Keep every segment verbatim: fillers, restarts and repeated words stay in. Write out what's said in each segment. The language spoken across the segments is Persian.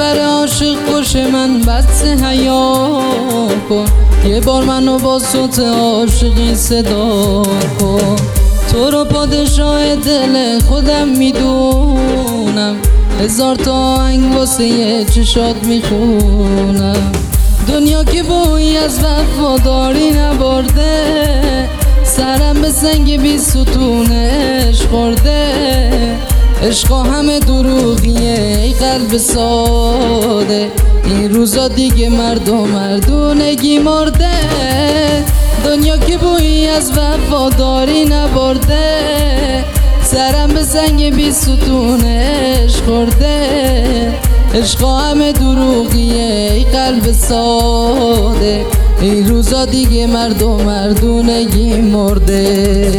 بالاخره عاشق باشه من بس حیا کن، یه بار منو با صوت عاشقی صدا کن. تو رو پادشاه دل خودم میدونم، هزار تا آهنگ واسه یه چشات میخونم. دنیا که بویی از وفاداری نبرده، سرم به سنگ بی ستونش خورده. عشقا همه دروغیه ای قلب ساده، این روزا دیگه مرد و مردونگی مرده. دنیا که بویی از وفاداری نبرده، سرم به سنگ بی ستونش خورده. عشقا همه دروغیه ای قلب ساده، این روزا دیگه مرد و مردونگی مرده.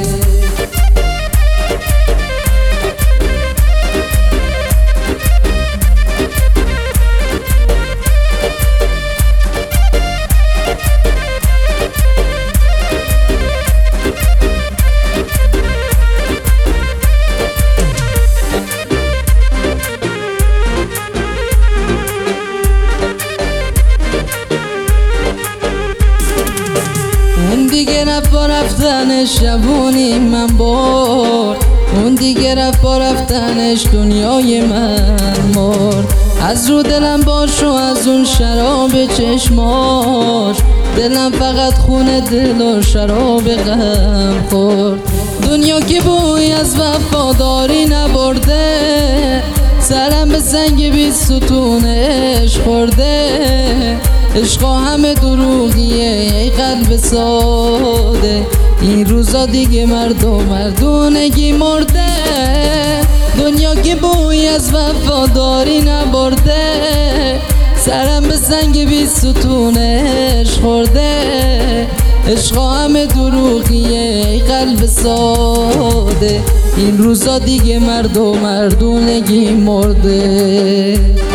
اون دیگه رفت با رفتنش شبونی من برد، اون دیگه رفت با رفتنش دنیای من مرد. از رو دلم باش و از اون شراب چشماش، دلم فقط خونه دل و شراب غم خورد. دنیا که بوی از وفاداری نبرده، سرم به سنگ بی ستونش خورده. عشقا همه دروغیه ای قلب ساده، این روزا دیگه مرد و مردونگی مرده. دنیا که بوی از وفاداری نبرده، سرم به سنگ بی ستونش خورده. عشقا همه دروغیه ای قلب ساده، این روزا دیگه مرد و مردونگی مرده.